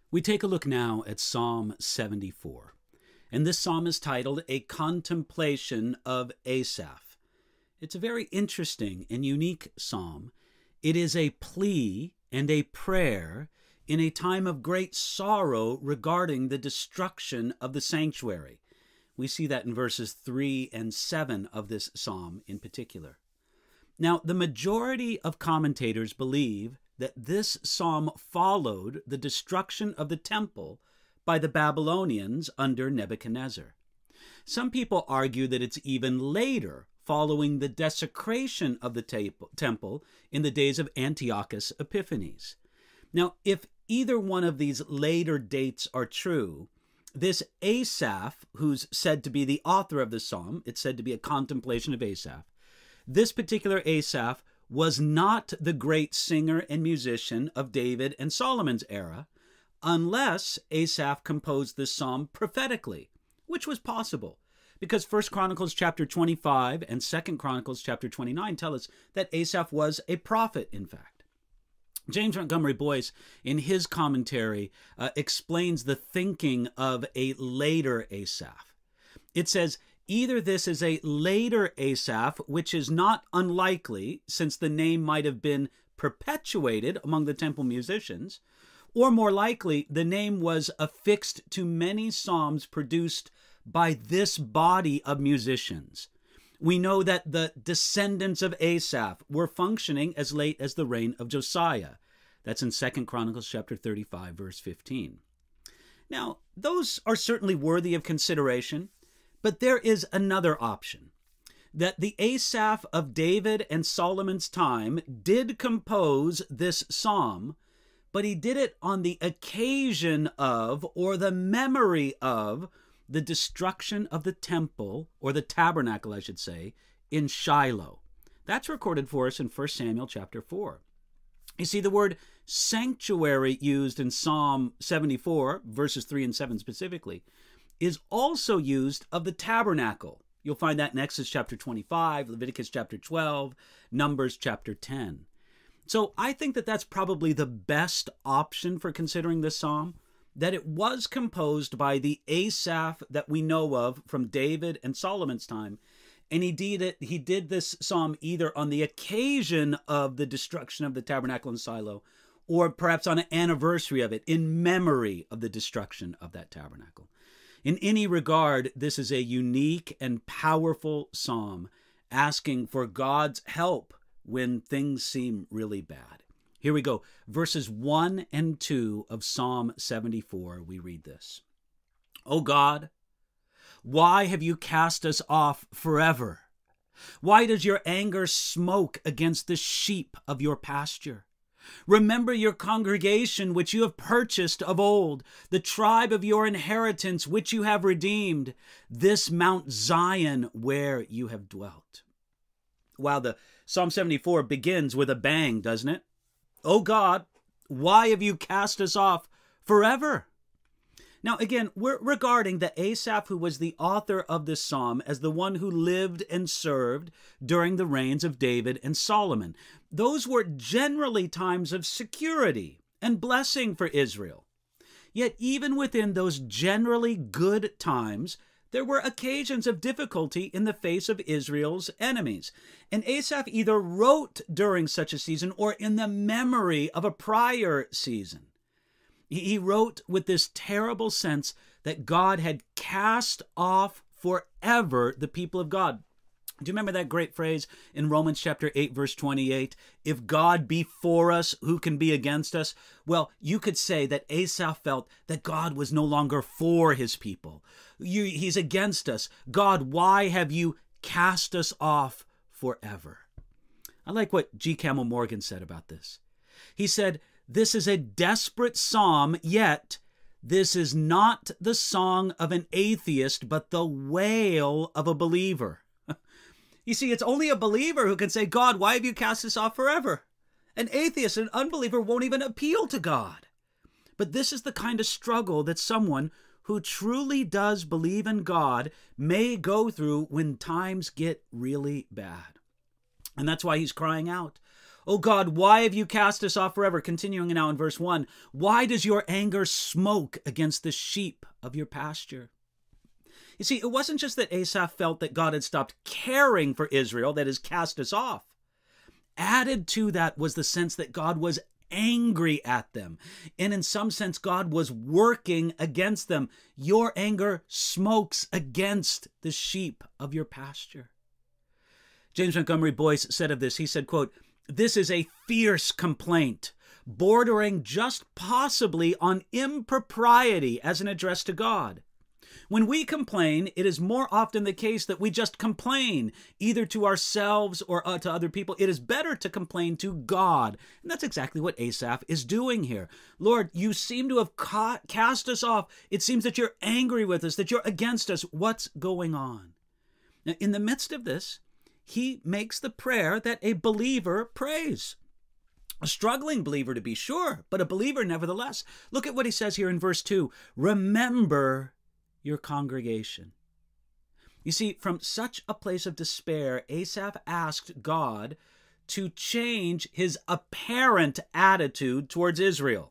We take a look now at Psalm 74. And this psalm is titled A Contemplation of Asaph. It's a very interesting and unique psalm. It is a plea and a prayer in a time of great sorrow regarding the destruction of the sanctuary. We see that in verses 3 and 7 of this psalm in particular. Now, the majority of commentators believe that this psalm followed the destruction of the temple by the Babylonians under Nebuchadnezzar. Some people argue that it's even later, following the desecration of the temple in the days of Antiochus Epiphanes. Now, if either one of these later dates are true, this Asaph, who's said to be the author of the psalm, it's said to be a contemplation of Asaph, this particular Asaph was not the great singer and musician of David and Solomon's era, unless Asaph composed this psalm prophetically, which was possible, because 1 Chronicles chapter 25 and 2 Chronicles chapter 29 tell us that Asaph was a prophet, in fact. James Montgomery Boyce, in his commentary, explains the thinking of a later Asaph. It says, either this is a later Asaph, which is not unlikely, since the name might have been perpetuated among the temple musicians, or more likely, the name was affixed to many psalms produced by this body of musicians. We know that the descendants of Asaph were functioning as late as the reign of Josiah. That's in 2 Chronicles chapter 35, verse 15. Now, those are certainly worthy of consideration, but there is another option, that the Asaph of David and Solomon's time did compose this psalm, but he did it on the occasion of, or the memory of, the destruction of the temple, or the tabernacle, I should say, in Shiloh. That's recorded for us in 1 Samuel chapter 4. You see, the word sanctuary used in Psalm 74, verses 3 and 7 specifically, is also used of the tabernacle. You'll find that in Exodus chapter 25, Leviticus chapter 12, Numbers chapter 10. So I think that that's probably the best option for considering this psalm, that it was composed by the Asaph that we know of from David and Solomon's time, and he did this psalm either on the occasion of the destruction of the tabernacle in Shiloh, or perhaps on an anniversary of it, in memory of the destruction of that tabernacle. In any regard, this is a unique and powerful psalm asking for God's help when things seem really bad. Here we go. Verses 1 and 2 of Psalm 74, we read this. O God, why have you cast us off forever? Why does your anger smoke against the sheep of your pasture? Remember your congregation which you have purchased of old, the tribe of your inheritance which you have redeemed, this Mount Zion where you have dwelt. Wow, the Psalm 74 begins with a bang, doesn't it? Oh God, why have you cast us off forever? Now, again, we're regarding the Asaph who was the author of this psalm as the one who lived and served during the reigns of David and Solomon. Those were generally times of security and blessing for Israel. Yet even within those generally good times, there were occasions of difficulty in the face of Israel's enemies. And Asaph either wrote during such a season or in the memory of a prior season. He wrote with this terrible sense that God had cast off forever the people of God. Do you remember that great phrase in Romans chapter 8, verse 28? If God be for us, who can be against us? Well, you could say that Asaph felt that God was no longer for his people. He's against us. God, why have you cast us off forever? I like what G. Campbell Morgan said about this. He said, this is a desperate psalm, yet this is not the song of an atheist, but the wail of a believer. You see, it's only a believer who can say, God, why have you cast us off forever? An atheist, an unbeliever, won't even appeal to God. But this is the kind of struggle that someone who truly does believe in God may go through when times get really bad. And that's why he's crying out, O God, why have you cast us off forever? Continuing now in verse 1, why does your anger smoke against the sheep of your pasture? You see, it wasn't just that Asaph felt that God had stopped caring for Israel, that is, cast us off. Added to that was the sense that God was angry at them. And in some sense, God was working against them. Your anger smokes against the sheep of your pasture. James Montgomery Boyce said of this, he said, quote, this is a fierce complaint, bordering just possibly on impropriety as an address to God. When we complain, it is more often the case that we just complain, either to ourselves or to other people. It is better to complain to God. And that's exactly what Asaph is doing here. Lord, you seem to have cast us off. It seems that you're angry with us, that you're against us. What's going on? Now, in the midst of this, he makes the prayer that a believer prays. A struggling believer, to be sure, but a believer nevertheless. Look at what he says here in verse 2. Remember your congregation. You see, from such a place of despair, Asaph asked God to change his apparent attitude towards Israel.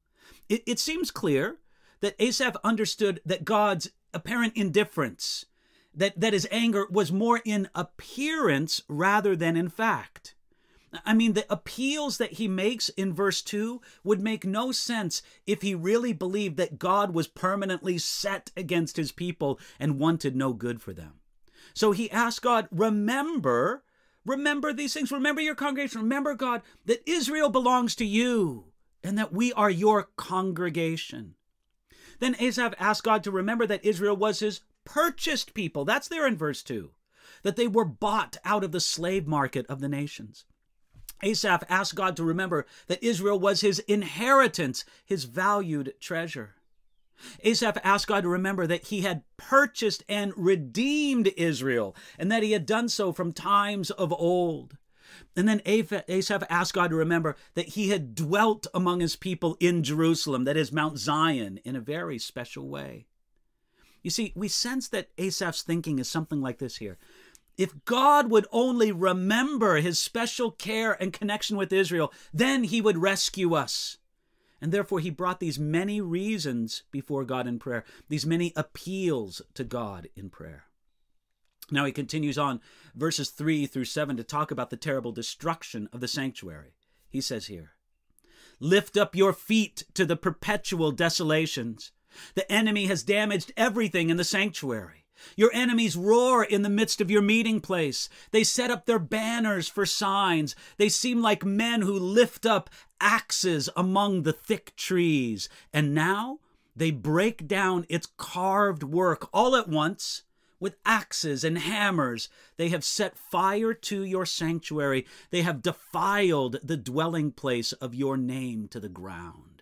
It seems clear that Asaph understood that God's apparent indifference, that his anger was more in appearance rather than in fact. I mean, the appeals that he makes in verse 2 would make no sense if he really believed that God was permanently set against his people and wanted no good for them. So he asked God, remember these things. Remember your congregation. Remember, God, that Israel belongs to you and that we are your congregation. Then Asaph asked God to remember that Israel was his purchased people. That's there in verse 2, that they were bought out of the slave market of the nations. Asaph asked God to remember that Israel was his inheritance, his valued treasure. Asaph asked God to remember that he had purchased and redeemed Israel, and that he had done so from times of old. And then Asaph asked God to remember that he had dwelt among his people in Jerusalem, that is Mount Zion, in a very special way. You see, we sense that Asaph's thinking is something like this here. If God would only remember his special care and connection with Israel, then he would rescue us. And therefore he brought these many reasons before God in prayer, these many appeals to God in prayer. Now he continues on verses 3 through 7 to talk about the terrible destruction of the sanctuary. He says here, lift up your feet to the perpetual desolations. The enemy has damaged everything in the sanctuary. Your enemies roar in the midst of your meeting place. They set up their banners for signs. They seem like men who lift up axes among the thick trees. And now they break down its carved work all at once with axes and hammers. They have set fire to your sanctuary. They have defiled the dwelling place of your name to the ground.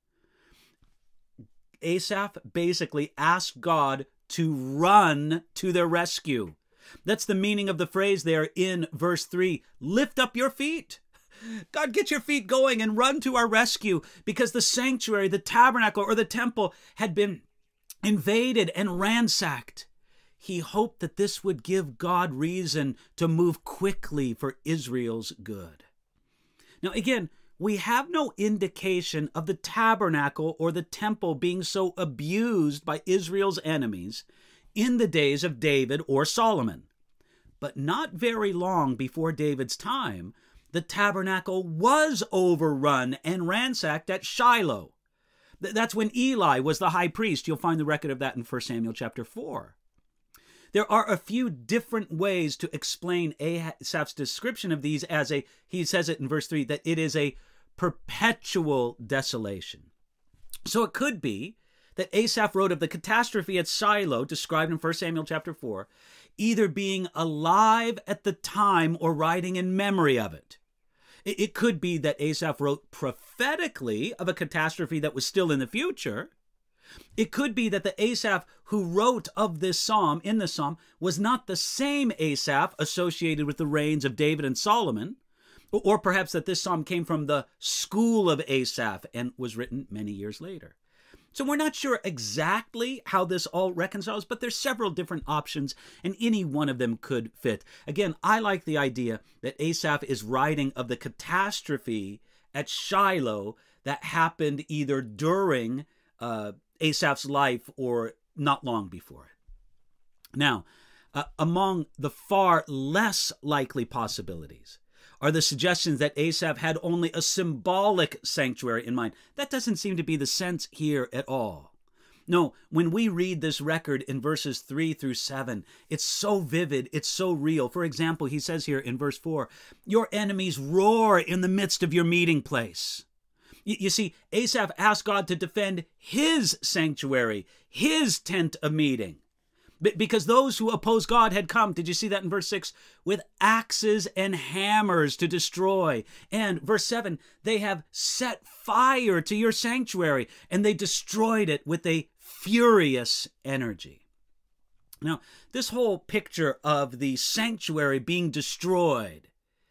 Asaph basically asked God to run to their rescue. That's the meaning of the phrase there in verse 3. Lift up your feet. God, get your feet going and run to our rescue, because the sanctuary, the tabernacle, or the temple had been invaded and ransacked. He hoped that this would give God reason to move quickly for Israel's good. Now again, we have no indication of the tabernacle or the temple being so abused by Israel's enemies in the days of David or Solomon. But not very long before David's time, the tabernacle was overrun and ransacked at Shiloh. That's when Eli was the high priest. You'll find the record of that in 1 Samuel chapter 4. There are a few different ways to explain Asaph's description of these as he says it in verse 3, that it is a perpetual desolation. So it could be that Asaph wrote of the catastrophe at Shiloh, described in 1 Samuel chapter 4, either being alive at the time or writing in memory of it. It could be that Asaph wrote prophetically of a catastrophe that was still in the future. It could be that the Asaph who wrote of this psalm, in the psalm, was not the same Asaph associated with the reigns of David and Solomon, or perhaps that this psalm came from the school of Asaph and was written many years later. So we're not sure exactly how this all reconciles, but there's several different options, and any one of them could fit. Again, I like the idea that Asaph is writing of the catastrophe at Shiloh that happened either during Asaph's life or not long before it. Now, among the far less likely possibilities are the suggestions that Asaph had only a symbolic sanctuary in mind. That doesn't seem to be the sense here at all. No, when we read this record in verses 3 through 7, it's so vivid, it's so real. For example, he says here in verse 4, your enemies roar in the midst of your meeting place. You see, Asaph asked God to defend his sanctuary, his tent of meeting. Because those who oppose God had come, did you see that in verse 6? With axes and hammers to destroy. And verse 7, they have set fire to your sanctuary, and they destroyed it with a furious energy. Now, this whole picture of the sanctuary being destroyed,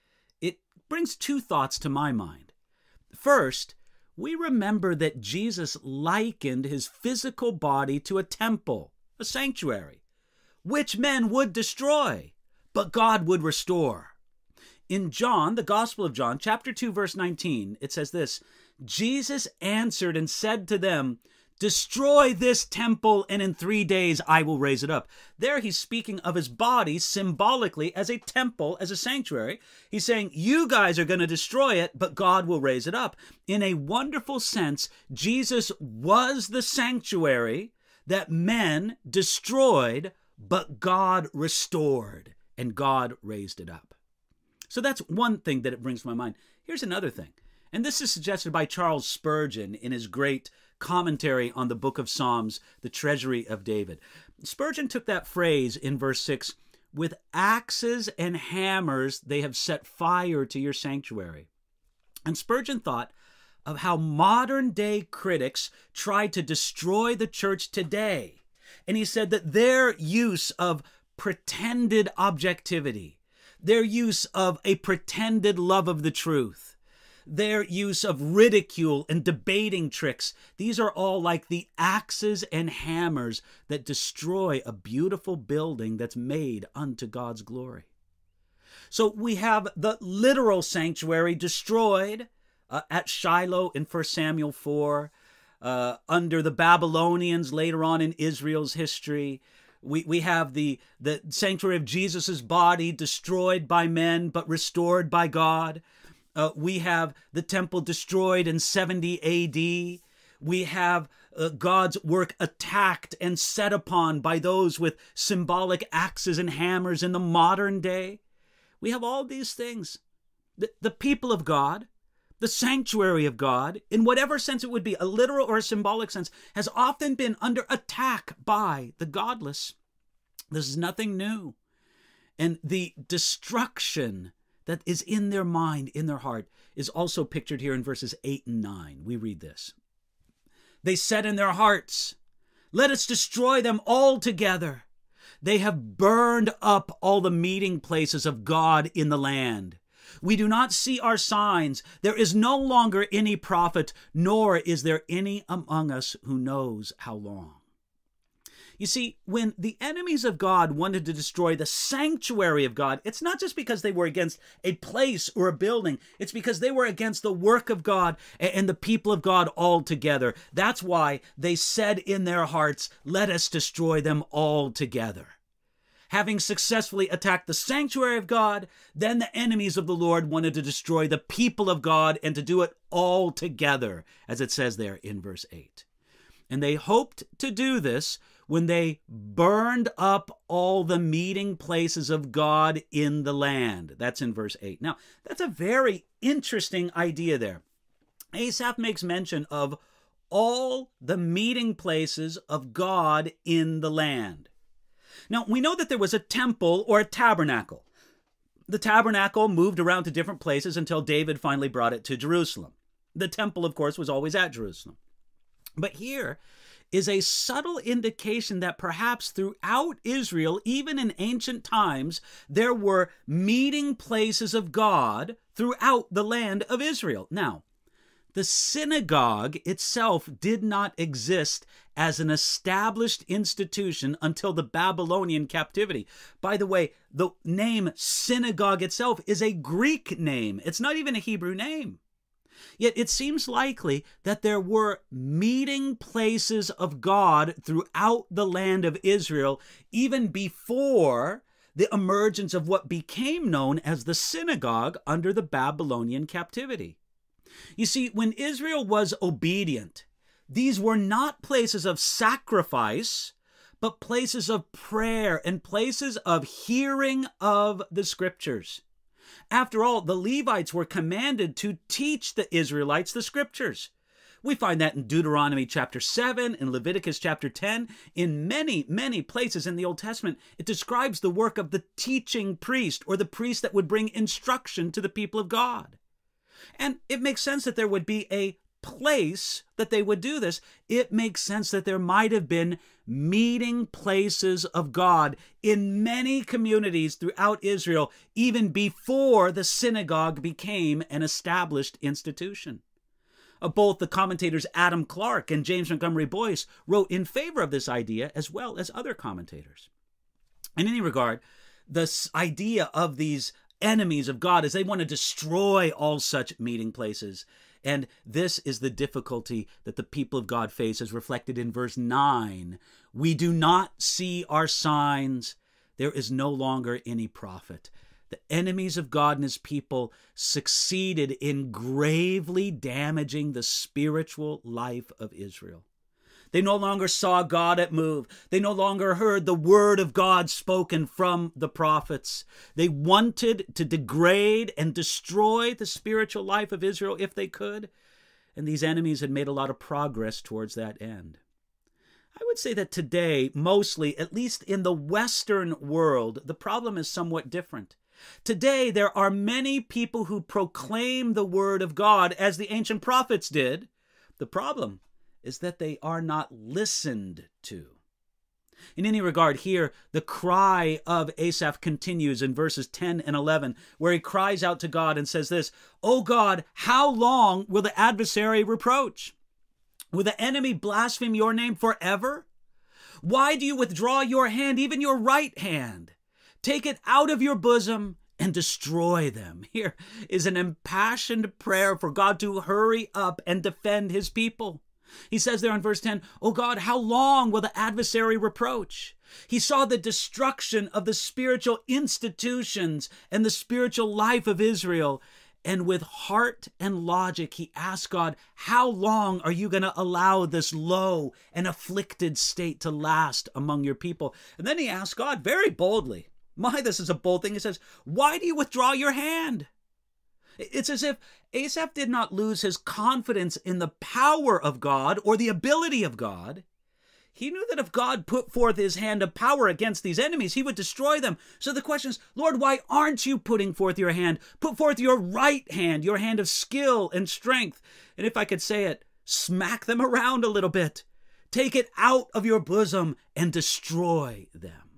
it brings two thoughts to my mind. First, we remember that Jesus likened his physical body to a temple, a sanctuary, which men would destroy, but God would restore. In John, the Gospel of John, chapter 2, verse 19, it says this, Jesus answered and said to them, destroy this temple, and in 3 days I will raise it up. There he's speaking of his body symbolically as a temple, as a sanctuary. He's saying, you guys are going to destroy it, but God will raise it up. In a wonderful sense, Jesus was the sanctuary that men destroyed, but God restored, and God raised it up. So that's one thing that it brings to my mind. Here's another thing, and this is suggested by Charles Spurgeon in his great commentary on the book of Psalms, The Treasury of David. Spurgeon took that phrase in verse 6, with axes and hammers they have set fire to your sanctuary. And Spurgeon thought of how modern day critics try to destroy the church today. And he said that their use of pretended objectivity, their use of a pretended love of the truth, their use of ridicule and debating tricks, these are all like the axes and hammers that destroy a beautiful building that's made unto God's glory. So we have the literal sanctuary destroyed at Shiloh in 1 Samuel 4, under the Babylonians later on in Israel's history. We have the sanctuary of Jesus' body destroyed by men but restored by God. We have the temple destroyed in 70 A.D. We have God's work attacked and set upon by those with symbolic axes and hammers in the modern day. We have all these things. The people of God, the sanctuary of God, in whatever sense it would be, a literal or a symbolic sense, has often been under attack by the godless. This is nothing new. And the destruction that is in their mind, in their heart, is also pictured here in verses 8 and 9. We read this. They said in their hearts, let us destroy them altogether. They have burned up all the meeting places of God in the land. We do not see our signs. There is no longer any prophet, nor is there any among us who knows how long. You see, when the enemies of God wanted to destroy the sanctuary of God, it's not just because they were against a place or a building. It's because they were against the work of God and the people of God altogether. That's why they said in their hearts, let us destroy them altogether. Having successfully attacked the sanctuary of God, then the enemies of the Lord wanted to destroy the people of God and to do it all together, as it says there in verse 8. And they hoped to do this when they burned up all the meeting places of God in the land. That's in verse 8. Now, that's a very interesting idea there. Asaph makes mention of all the meeting places of God in the land. Now, we know that there was a temple or a tabernacle. The tabernacle moved around to different places until David finally brought it to Jerusalem. The temple, of course, was always at Jerusalem. But here is a subtle indication that perhaps throughout Israel, even in ancient times, there were meeting places of God throughout the land of Israel. Now, The synagogue itself did not exist as an established institution until the Babylonian captivity. By the way, the name synagogue itself is a Greek name. It's not even a Hebrew name. Yet it seems likely that there were meeting places of God throughout the land of Israel even before the emergence of what became known as the synagogue under the Babylonian captivity. You see, when Israel was obedient, these were not places of sacrifice, but places of prayer and places of hearing of the scriptures. After all, the Levites were commanded to teach the Israelites the scriptures. We find that in Deuteronomy chapter 7, in Leviticus chapter 10, in many, many places in the Old Testament. It describes the work of the teaching priest, or the priest that would bring instruction to the people of God. And it makes sense that there would be a place that they would do this. It makes sense that there might have been meeting places of God in many communities throughout Israel, even before the synagogue became an established institution. Both the commentators Adam Clarke and James Montgomery Boyce wrote in favor of this idea, as well as other commentators. In any regard, this idea of these enemies of God is they want to destroy all such meeting places. And this is the difficulty that the people of God face, as reflected in verse 9. We do not see our signs. There is no longer any prophet. The enemies of God and his people succeeded in gravely damaging the spiritual life of Israel. They no longer saw God at move. They no longer heard the word of God spoken from the prophets. They wanted to degrade and destroy the spiritual life of Israel if they could. And these enemies had made a lot of progress towards that end. I would say that today, mostly, at least in the Western world, the problem is somewhat different. Today, there are many people who proclaim the word of God as the ancient prophets did. The problem is that they are not listened to. In any regard, here, the cry of Asaph continues in verses 10 and 11, where he cries out to God and says this, "O God, how long will the adversary reproach? Will the enemy blaspheme your name forever? Why do you withdraw your hand, even your right hand? Take it out of your bosom and destroy them." Here is an impassioned prayer for God to hurry up and defend his people. He says there in verse 10, "O God, how long will the adversary reproach?" He saw the destruction of the spiritual institutions and the spiritual life of Israel. And with heart and logic, he asked God, how long are you going to allow this low and afflicted state to last among your people? And then he asked God very boldly, this is a bold thing. He says, "Why do you withdraw your hand?" It's as if Asaph did not lose his confidence in the power of God or the ability of God. He knew that if God put forth his hand of power against these enemies, he would destroy them. So the question is, Lord, why aren't you putting forth your hand? Put forth your right hand, your hand of skill and strength. And if I could say it, smack them around a little bit. Take it out of your bosom and destroy them.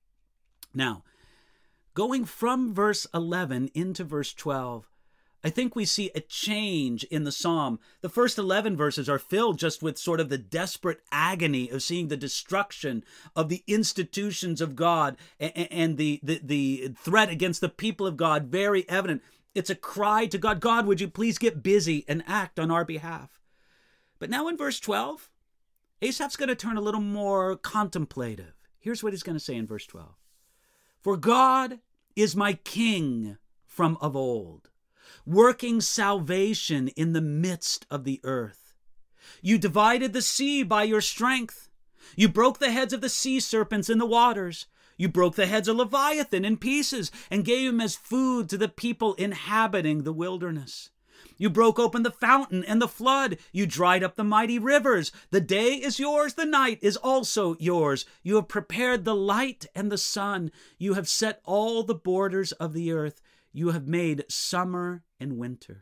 Now, going from verse 11 into verse 12, I think we see a change in the psalm. The first 11 verses are filled just with sort of the desperate agony of seeing the destruction of the institutions of God and the threat against the people of God very evident. It's a cry to God, God, would you please get busy and act on our behalf? But now in verse 12, Asaph's going to turn a little more contemplative. Here's what he's going to say in verse 12. "For God is my king from of old, working salvation in the midst of the earth. You divided the sea by your strength. You broke the heads of the sea serpents in the waters. You broke the heads of Leviathan in pieces and gave him as food to the people inhabiting the wilderness. You broke open the fountain and the flood. You dried up the mighty rivers. The day is yours, the night is also yours. You have prepared the light and the sun. You have set all the borders of the earth. You have made summer and winter."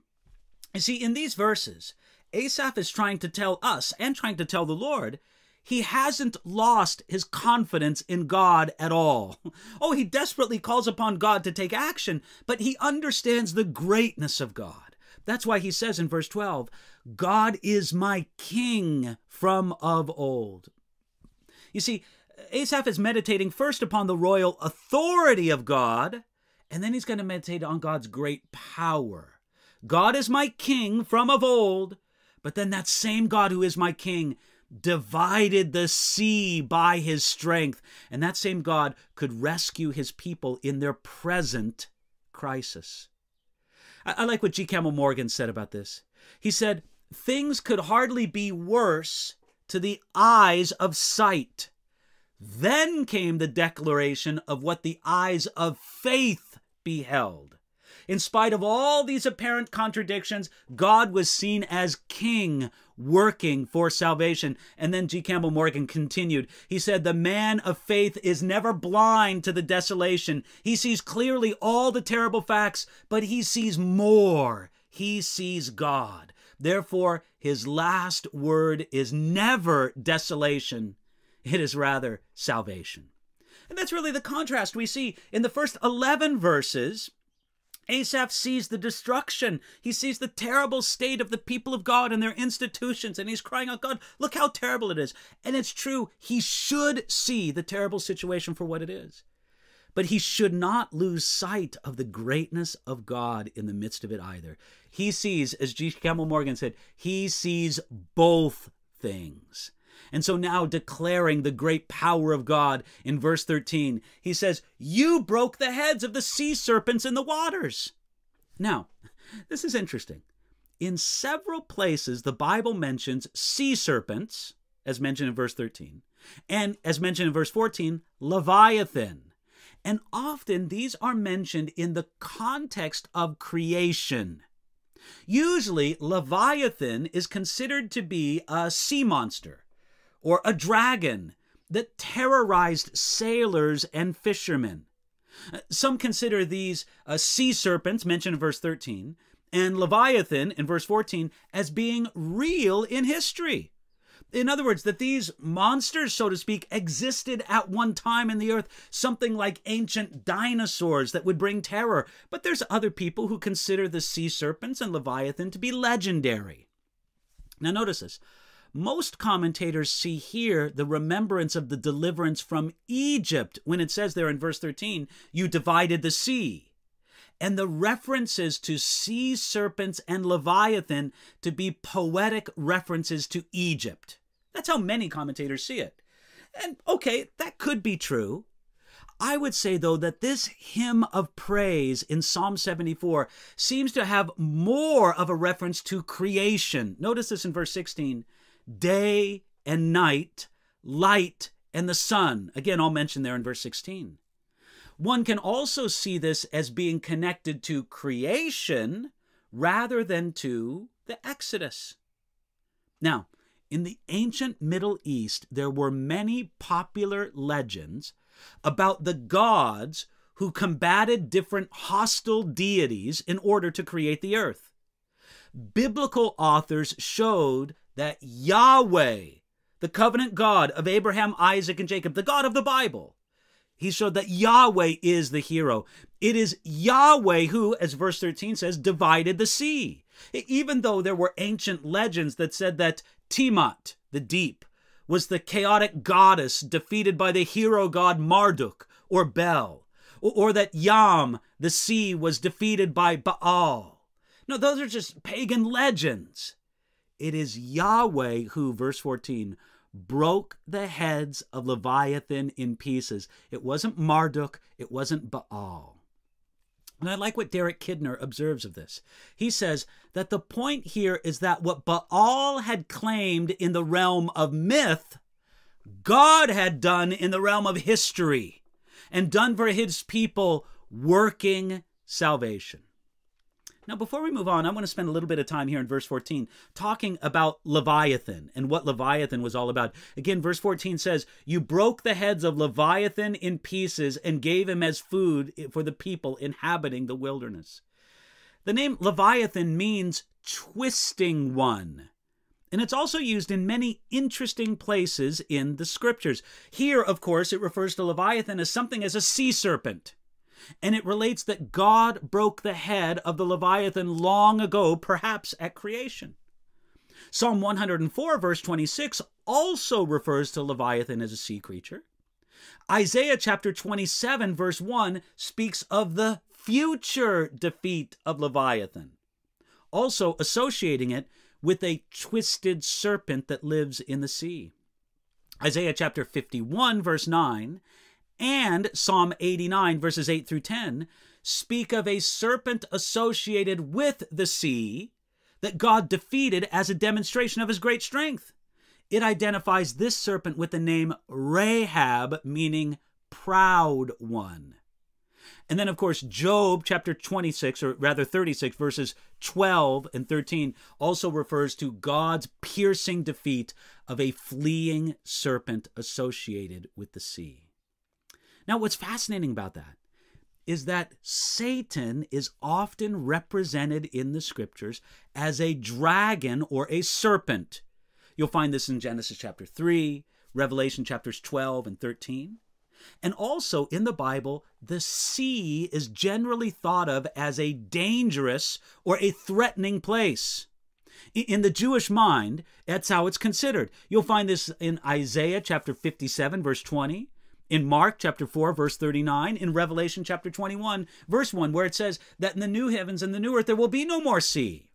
You see, in these verses, Asaph is trying to tell us and trying to tell the Lord, he hasn't lost his confidence in God at all. Oh, he desperately calls upon God to take action, but he understands the greatness of God, That's why he says in verse 12, God is my king from of old. You see, Asaph is meditating first upon the royal authority of God, and then he's going to meditate on God's great power. God is my king from of old, but then that same God who is my king divided the sea by his strength, and that same God could rescue his people in their present crisis. I like what G. Campbell Morgan said about this. He said, things could hardly be worse to the eyes of sight. Then came the declaration of what the eyes of faith beheld. In spite of all these apparent contradictions, God was seen as king working for salvation. And then G. Campbell Morgan continued. He said, the man of faith is never blind to the desolation. He sees clearly all the terrible facts, but he sees more. He sees God. Therefore, his last word is never desolation. It is rather salvation. And that's really the contrast we see in the first 11 verses. Asaph sees the destruction. He sees the terrible state of the people of God and their institutions, and he's crying out, God, look how terrible it is. And it's true, he should see the terrible situation for what it is. But he should not lose sight of the greatness of God in the midst of it either. He sees, as G. Campbell Morgan said, he sees both things. And so now declaring the great power of God in verse 13, he says, you broke the heads of the sea serpents in the waters. Now, this is interesting. In several places, the Bible mentions sea serpents, as mentioned in verse 13, and as mentioned in verse 14, Leviathan. And often these are mentioned in the context of creation. Usually, Leviathan is considered to be a sea monster, or a dragon that terrorized sailors and fishermen. Some consider these sea serpents, mentioned in verse 13, and Leviathan, in verse 14, as being real in history. In other words, that these monsters, so to speak, existed at one time in the earth, something like ancient dinosaurs that would bring terror. But there's other people who consider the sea serpents and Leviathan to be legendary. Now notice this. Most commentators see here the remembrance of the deliverance from Egypt when it says there in verse 13, you divided the sea. And the references to sea serpents and Leviathan to be poetic references to Egypt. That's how many commentators see it. And okay, that could be true. I would say, though, that this hymn of praise in Psalm 74 seems to have more of a reference to creation. Notice this in verse 16. Day and night, light and the sun. Again, all mentioned there in verse 16. One can also see this as being connected to creation rather than to the Exodus. Now, in the ancient Middle East, there were many popular legends about the gods who combated different hostile deities in order to create the earth. Biblical authors showed that Yahweh, the covenant God of Abraham, Isaac, and Jacob, the God of the Bible, he showed that Yahweh is the hero. It is Yahweh who, as verse 13 says, divided the sea. Even though there were ancient legends that said that Tiamat, the deep, was the chaotic goddess defeated by the hero god Marduk or Bel, or that Yam, the sea, was defeated by Baal. No, those are just pagan legends. It is Yahweh who, verse 14, broke the heads of Leviathan in pieces. It wasn't Marduk, it wasn't Baal. And I like what Derek Kidner observes of this. He says that the point here is that what Baal had claimed in the realm of myth, God had done in the realm of history, and done for his people working salvation. Now, before we move on, I want to spend a little bit of time here in verse 14 talking about Leviathan and what Leviathan was all about. Again, verse 14 says, you broke the heads of Leviathan in pieces and gave him as food for the people inhabiting the wilderness. The name Leviathan means twisting one. And it's also used in many interesting places in the scriptures. Here, of course, it refers to Leviathan as something as a sea serpent. And it relates that God broke the head of the Leviathan long ago, perhaps at creation. Psalm 104, verse 26, also refers to Leviathan as a sea creature. Isaiah chapter 27, verse 1, speaks of the future defeat of Leviathan, also associating it with a twisted serpent that lives in the sea. Isaiah chapter 51, verse 9, and Psalm 89, verses 8 through 10, speak of a serpent associated with the sea that God defeated as a demonstration of his great strength. It identifies this serpent with the name Rahab, meaning proud one. And then, of course, Job chapter 26, or rather 36, verses 12 and 13, also refers to God's piercing defeat of a fleeing serpent associated with the sea. Now, what's fascinating about that is that Satan is often represented in the scriptures as a dragon or a serpent. You'll find this in Genesis chapter 3, Revelation chapters 12 and 13. And also in the Bible, the sea is generally thought of as a dangerous or a threatening place. In the Jewish mind, that's how it's considered. You'll find this in Isaiah chapter 57, verse 20, in Mark chapter 4, verse 39, in Revelation chapter 21, verse 1, where it says that in the new heavens and the new earth there will be no more sea.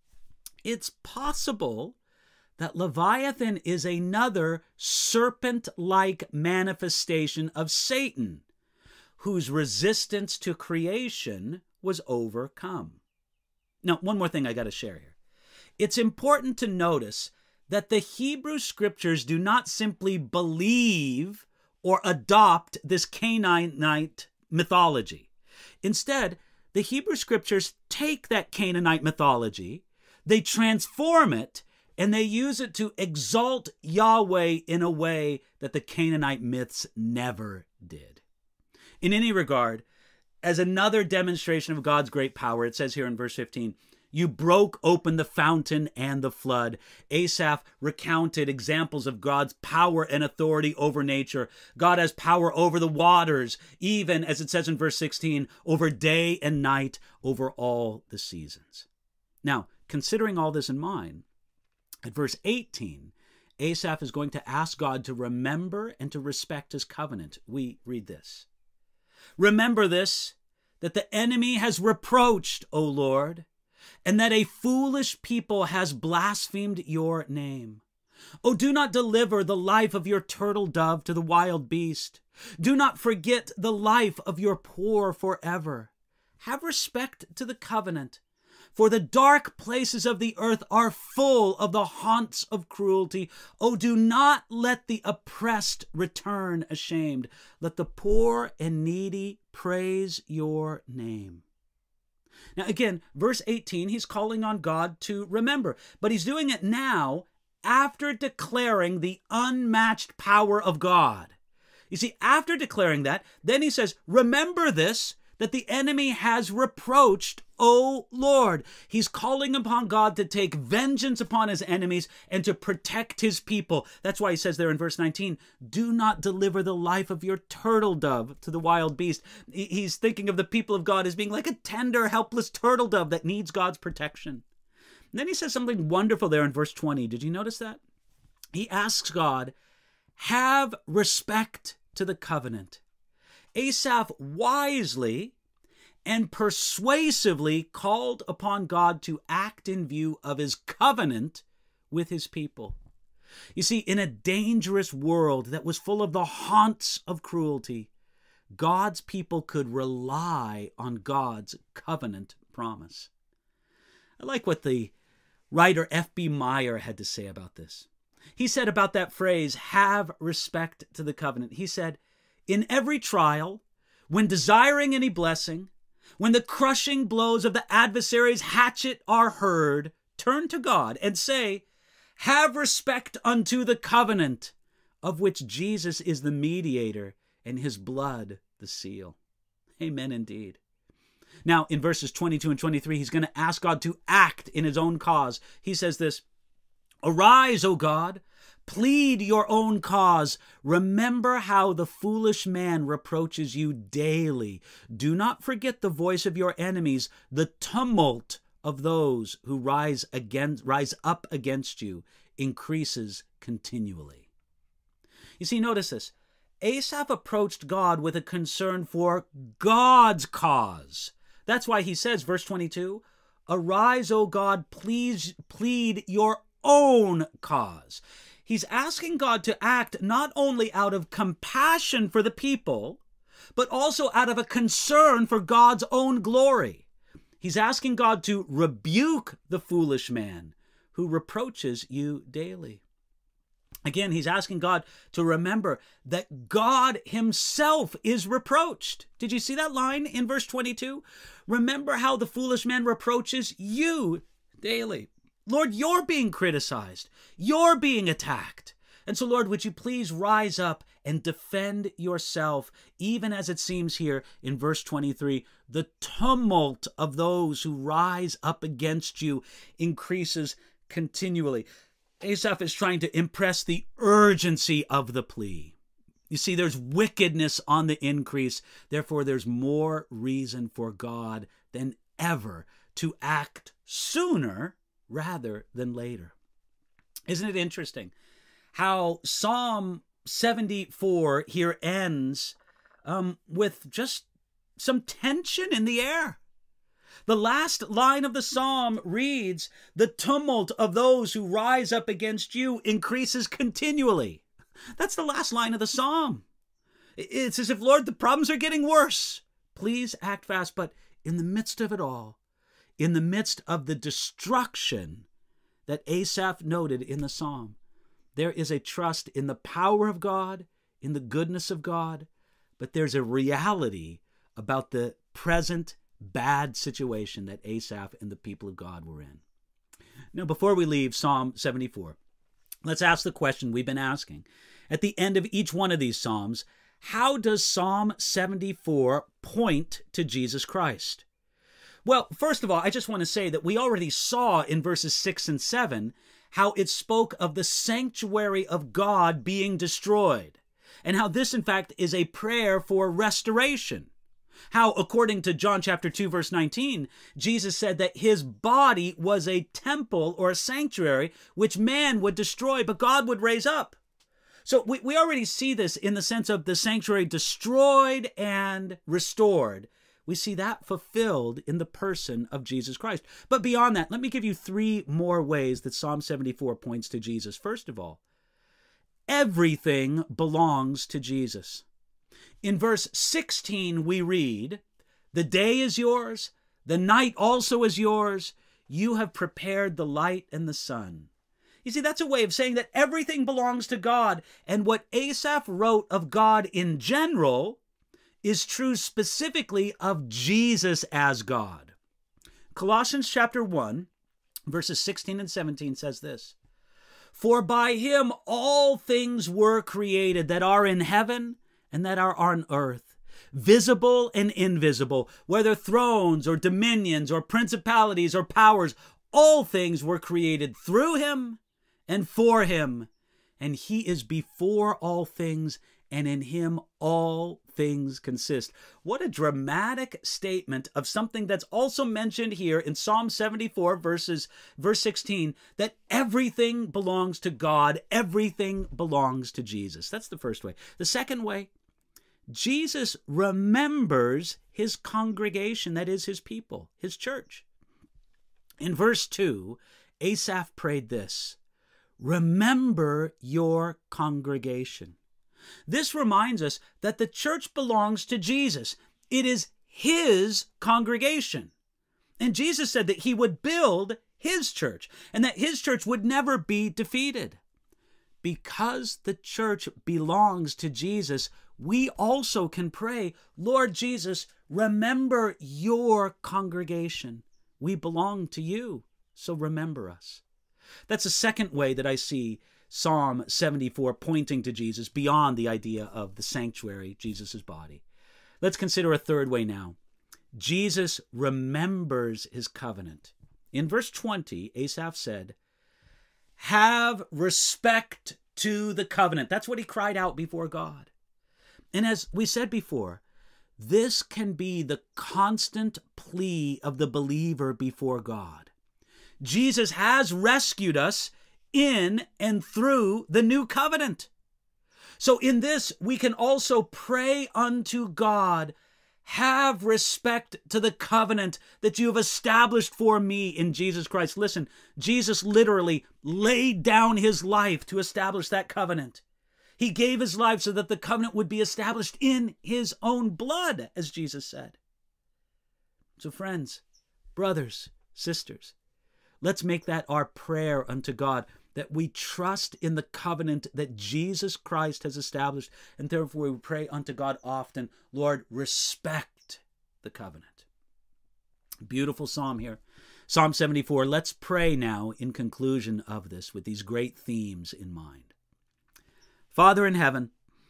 It's possible that Leviathan is another serpent-like manifestation of Satan, whose resistance to creation was overcome. Now, one more thing I got to share here. It's important to notice that the Hebrew scriptures do not simply believe or adopt this Canaanite mythology. Instead, the Hebrew scriptures take that Canaanite mythology, they transform it, and they use it to exalt Yahweh in a way that the Canaanite myths never did. In any regard, as another demonstration of God's great power, it says here in verse 15, "You broke open the fountain and the flood." Asaph recounted examples of God's power and authority over nature. God has power over the waters, even, as it says in verse 16, over day and night, over all the seasons. Now, considering all this in mind, at verse 18, Asaph is going to ask God to remember and to respect his covenant. We read this. "Remember this, that the enemy has reproached, O Lord, and that a foolish people has blasphemed your name. O do not deliver the life of your turtle dove to the wild beast. Do not forget the life of your poor forever. Have respect to the covenant. For the dark places of the earth are full of the haunts of cruelty. O do not let the oppressed return ashamed. Let the poor and needy praise your name." Now again, verse 18, he's calling on God to remember, but he's doing it now after declaring the unmatched power of God. You see, after declaring that, then he says, "Remember this, that the enemy has reproached, O Lord." He's calling upon God to take vengeance upon his enemies and to protect his people. That's why he says there in verse 19, "Do not deliver the life of your turtle dove to the wild beast." He's thinking of the people of God as being like a tender, helpless turtle dove that needs God's protection. And then he says something wonderful there in verse 20. Did you notice that? He asks God, "Have respect to the covenant." Asaph wisely and persuasively called upon God to act in view of his covenant with his people. You see, in a dangerous world that was full of the haunts of cruelty, God's people could rely on God's covenant promise. I like what the writer F.B. Meyer had to say about this. He said about that phrase, "have respect to the covenant," he said, "In every trial, when desiring any blessing, when the crushing blows of the adversary's hatchet are heard, turn to God and say, 'Have respect unto the covenant, of which Jesus is the mediator and his blood the seal.'" Amen indeed. Now, in verses 22 and 23, he's going to ask God to act in his own cause. He says this, "Arise, O God, Plead your own cause. Remember how the foolish man reproaches you daily. Do not forget the voice of your enemies, the tumult of those who rise up against you increases continually. You see, notice this. Asaph approached God with a concern for God's cause. That's why he says, verse 22, arise, O God, please plead your own cause. He's asking God to act not only out of compassion for the people, but also out of a concern for God's own glory. He's asking God to rebuke the foolish man who reproaches you daily. Again, he's asking God to remember that God himself is reproached. Did you see that line in verse 22? Remember how the foolish man reproaches you daily. Lord, you're being criticized. You're being attacked. And so, Lord, would you please rise up and defend yourself, even as it seems here in verse 23, the tumult of those who rise up against you increases continually. Asaph is trying to impress the urgency of the plea. You see, there's wickedness on the increase. Therefore, there's more reason for God than ever to act sooner rather than later. Isn't it interesting how Psalm 74 here ends with just some tension in the air? The last line of the psalm reads, the tumult of those who rise up against you increases continually. That's the last line of the psalm. It's as if, Lord, the problems are getting worse. Please act fast. But in the midst of it all, in the midst of the destruction that Asaph noted in the psalm, there is a trust in the power of God, in the goodness of God, but there's a reality about the present bad situation that Asaph and the people of God were in. Now, before we leave Psalm 74, let's ask the question we've been asking. At the end of each one of these Psalms, how does Psalm 74 point to Jesus Christ? Well, first of all, I just want to say that we already saw in verses 6 and 7 how it spoke of the sanctuary of God being destroyed, and how this, in fact, is a prayer for restoration. How, according to John chapter 2, verse 19, Jesus said that his body was a temple or a sanctuary which man would destroy, but God would raise up. So we already see this in the sense of the sanctuary destroyed and restored. We see that fulfilled in the person of Jesus Christ. But beyond that, let me give you 3 more ways that Psalm 74 points to Jesus. First of all, everything belongs to Jesus. In verse 16, we read, the day is yours, the night also is yours. You have prepared the light and the sun. You see, that's a way of saying that everything belongs to God. And what Asaph wrote of God in general is true specifically of Jesus as God. Colossians chapter 1, verses 16 and 17 says this, for by him all things were created that are in heaven and that are on earth, visible and invisible, whether thrones or dominions or principalities or powers, all things were created through him and for him, and he is before all things, and in him all things consist. What a dramatic statement of something that's also mentioned here in Psalm 74, verse 16, that everything belongs to God, everything belongs to Jesus. That's the first way. The second way, Jesus remembers his congregation, that is his people, his church. In verse 2, Asaph prayed this, remember your congregation. This reminds us that the church belongs to Jesus. It is his congregation. And Jesus said that he would build his church and that his church would never be defeated. Because the church belongs to Jesus, we also can pray, Lord Jesus, remember your congregation. We belong to you, so remember us. That's the second way that I see Psalm 74 pointing to Jesus beyond the idea of the sanctuary, Jesus' body. Let's consider a third way now. Jesus remembers his covenant. In verse 20, Asaph said, have respect to the covenant. That's what he cried out before God. And as we said before, this can be the constant plea of the believer before God. Jesus has rescued us in and through the new covenant. So in this, we can also pray unto God, have respect to the covenant that you have established for me in Jesus Christ. Listen, Jesus literally laid down his life to establish that covenant. He gave his life so that the covenant would be established in his own blood, as Jesus said. So friends, brothers, sisters, let's make that our prayer unto God, that we trust in the covenant that Jesus Christ has established, and therefore we pray unto God often, Lord, respect the covenant. Beautiful psalm here. Psalm 74. Let's pray now in conclusion of this with these great themes in mind. Father in heaven,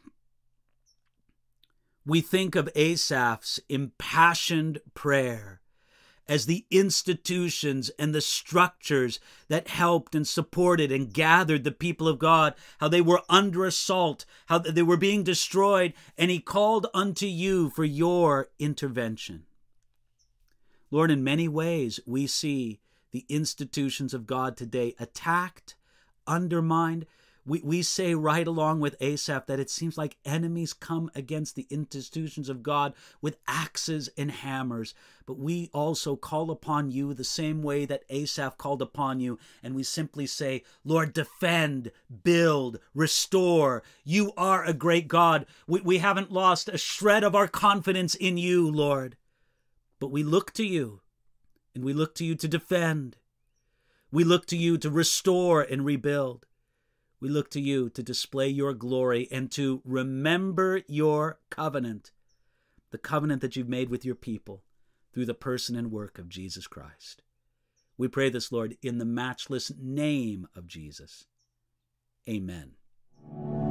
we think of Asaph's impassioned prayer as the institutions and the structures that helped and supported and gathered the people of God, how they were under assault, how they were being destroyed, and he called unto you for your intervention. Lord, in many ways we see the institutions of God today attacked, undermined. We say right along with Asaph that it seems like enemies come against the institutions of God with axes and hammers. But we also call upon you the same way that Asaph called upon you. And we simply say, Lord, defend, build, restore. You are a great God. We haven't lost a shred of our confidence in you, Lord. But we look to you, and we look to you to defend. We look to you to restore and rebuild. We look to you to display your glory and to remember your covenant, the covenant that you've made with your people through the person and work of Jesus Christ. We pray this, Lord, in the matchless name of Jesus. Amen.